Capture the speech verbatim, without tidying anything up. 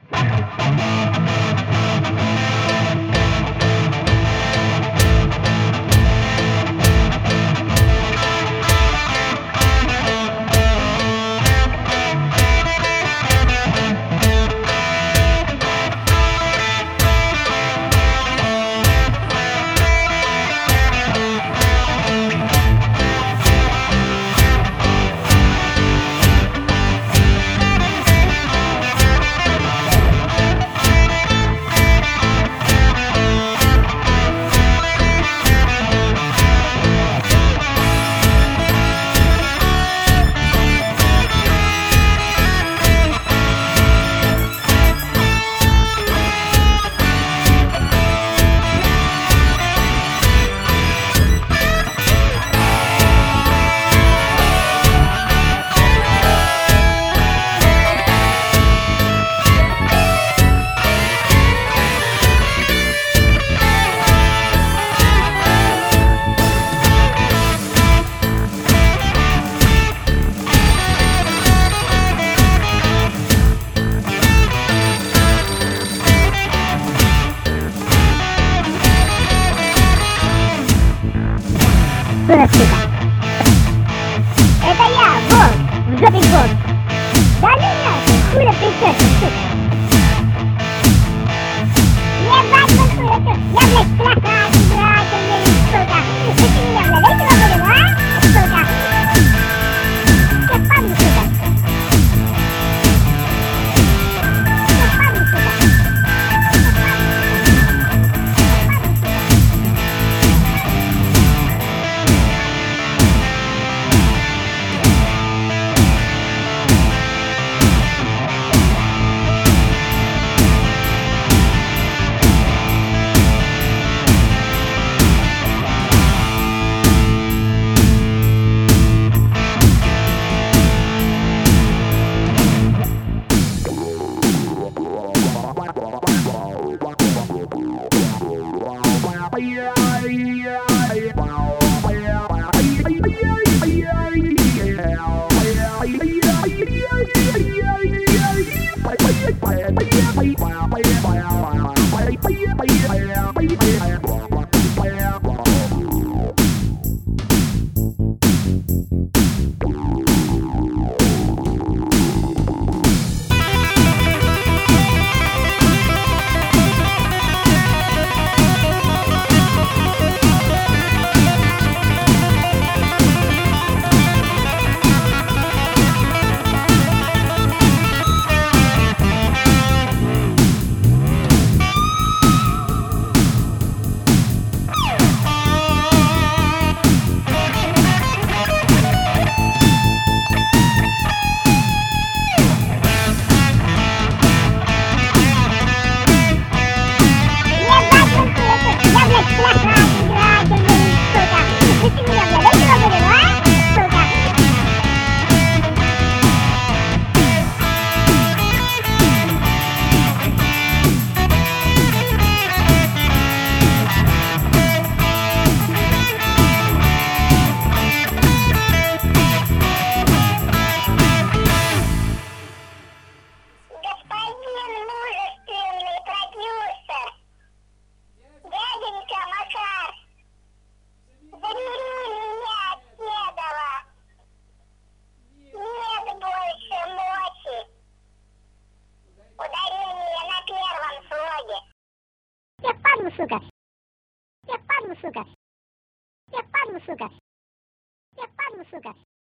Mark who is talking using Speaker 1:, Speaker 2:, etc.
Speaker 1: Дура, сука. Это я, волк, в жопе волк. Да ну нахуй, хуля причёшься, сука. Ебать, вот хуля ты. Я, блядь, плохая, избирательная, сука. Ты меня, блядь, этого говорил, а? Сука. Всё падлу, сука. Всё падлу, сука. Сука. Я падлу, сука. Я падлу, сука. Я падлу, сука.